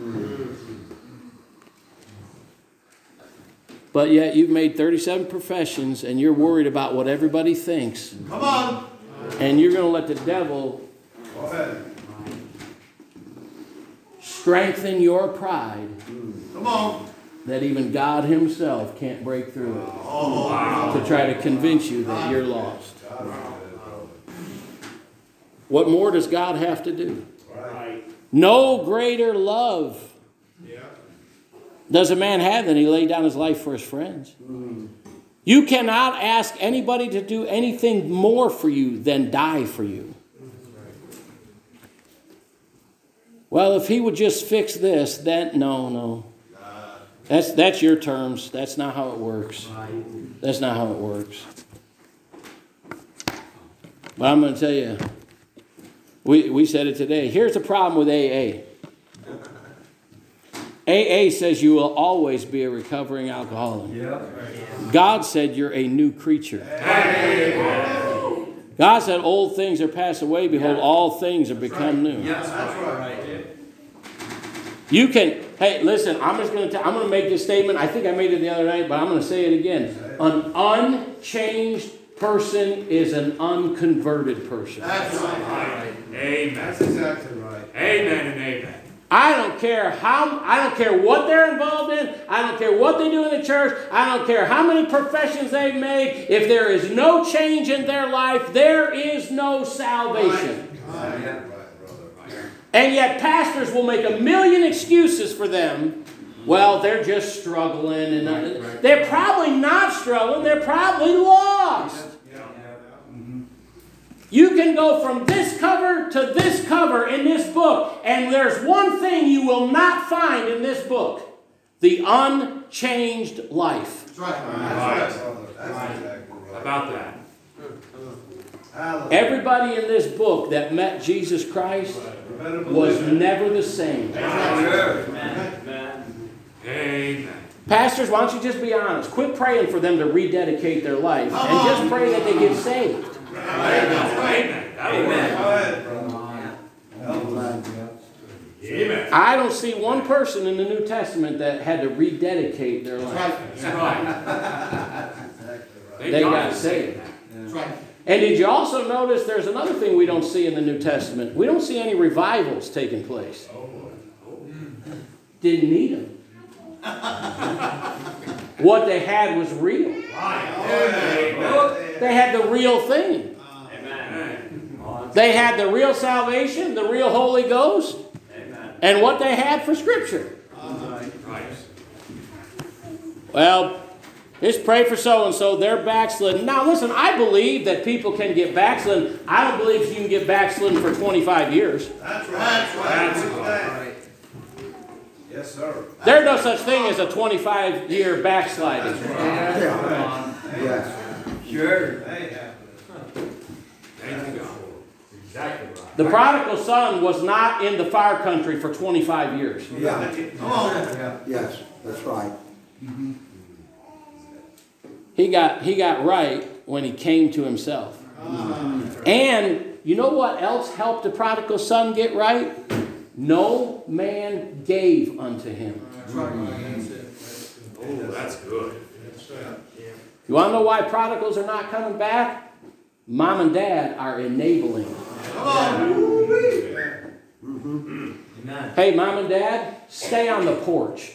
But yet you've made thirty-seven professions and you're worried about what everybody thinks.
Come on.
And you're going to let the devil
Go ahead.
strengthen your pride
Come on.
that even God himself can't break through it
Oh.
to try to convince you that you're lost. What more does God have to do?
Right.
No greater love Does a man have that he laid down his life for his friends? Mm. You cannot ask anybody to do anything more for you than die for you. Well, if he would just fix this, then no, no. That's that's your terms. That's not how it works. That's not how it works. But I'm going to tell you, we, we said it today. Here's the problem with A A. A A says you will always be a recovering alcoholic. God said you're a new creature. God said old things are passed away. Behold, all things are become new.
Yes, that's right.
You can, hey, listen, I'm just going to, I'm going to make this statement. I think I made it the other night, but I'm going to say it again. An unchanged person is an unconverted person.
That's right.
Amen.
That's exactly right.
Amen and amen.
I don't care how, I don't care what they're involved in. I don't care what they do in the church. I don't care how many professions they've made. If there is no change in their life, there is no salvation.
Right. Yeah.
And yet pastors will make a million excuses for them. Well, they're just struggling. And uh, they're probably not struggling. They're probably lost. You can go from this cover to this cover in this book, and there's one thing you will not find in this book: the unchanged life.
That's right.
That's right. That's exactly right.
About that.
Everybody in this book that met Jesus Christ was never the same.
Amen.
Pastors, why don't you just be honest? Quit praying for them to rededicate their life and just pray that they get saved.
Amen.
Amen.
Amen.
I don't see one person in the New Testament that had to rededicate their life.
That's right.
They got saved.
That's right.
And did you also notice there's another thing we don't see in the New Testament? We don't see any revivals taking place. Didn't need them. What they had was real. They had the real thing. They had the real salvation, the real Holy Ghost, and what they had for Scripture. Well, just pray for so-and-so, they're backslidden. Now listen, I believe that people can get backslidden. I don't believe you can get backslidden for twenty-five years.
That's right.
That's right.
That's right. Yes, sir.
There's no such thing as a twenty-five year backsliding.
Yeah. Yes.
Sure. They have.
Thank you, God. Exactly right.
The prodigal son was not in the far country for twenty-five years.
Yeah.
Come on.
Yes. That's right.
He got, he got right when he came to himself. And you know what else helped the prodigal son get right? No man gave unto him.
Oh, that's good.
You want to know why prodigals are not coming back? Mom and dad are enabling.
Come on.
Hey, mom and dad, stay on the porch.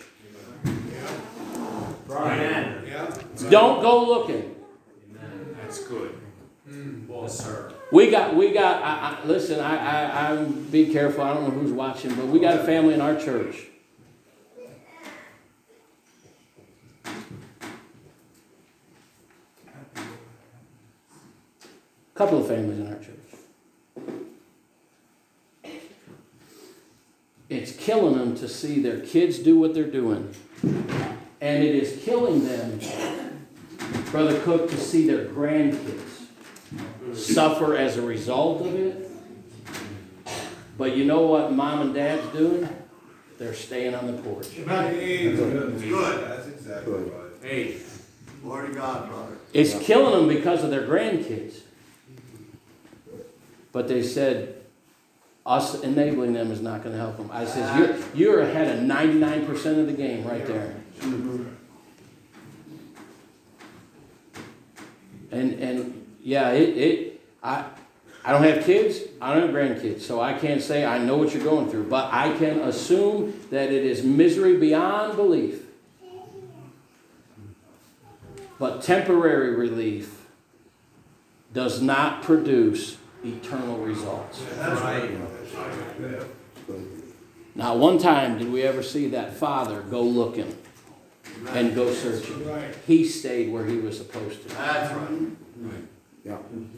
Amen.
Don't go looking.
That's good. Yes, sir.
We got, we got. I, I, listen, I, I, I'm be careful. I don't know who's watching, but we got a family in our church. A couple of families in our church. It's killing them to see their kids do what they're doing, and it is killing them, Brother Cook, to see their grandkids suffer as a result of it. But you know what mom and dad's doing? They're staying on the porch.
Good.
Good.
That's exactly right.
Hey.
Glory to God, brother.
It's killing them because of their grandkids. But they said, us enabling them is not going to help them. I said, you're, you're ahead of ninety-nine percent of the game right there. And, and yeah, it, it I, I don't have kids, I don't have grandkids, so I can't say I know what you're going through, but I can assume that it is misery beyond belief. But temporary relief does not produce eternal results.
That's right.
Not one time did we ever see that father go looking and go searching.
Right.
He stayed where he was supposed to.
That's right.
Yeah.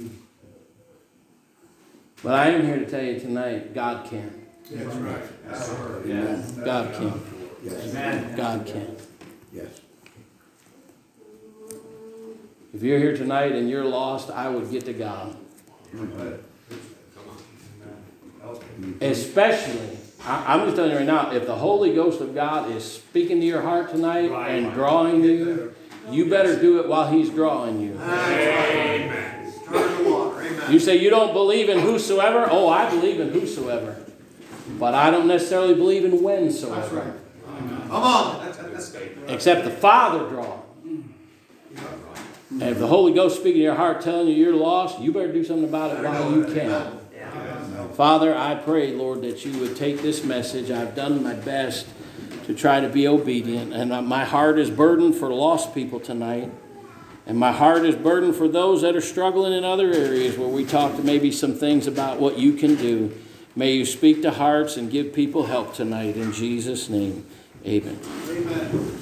But I am here to tell you tonight, God can.
That's right.
Yes, sir.
Amen.
God can.
Yes.
Amen.
God can.
Yes.
If you're here tonight and you're lost, I would get to God. Especially, I, I'm just telling you right now, if the Holy Ghost of God is speaking to your heart tonight and drawing you, you better do it while He's drawing you.
Amen.
Turn the water. Amen.
You say you don't believe in whosoever? Oh, I believe in whosoever. But I don't necessarily believe in whensoever.
Come on.
Except the Father drawing. And if the Holy Ghost speaking to your heart telling you you're lost, you better do something about it while you can. Father, I pray, Lord, that you would take this message. I've done my best to try to be obedient. And my heart is burdened for lost people tonight. And my heart is burdened for those that are struggling in other areas where we talked maybe some things about what you can do. May you speak to hearts and give people help tonight. In Jesus' name, amen.
Amen.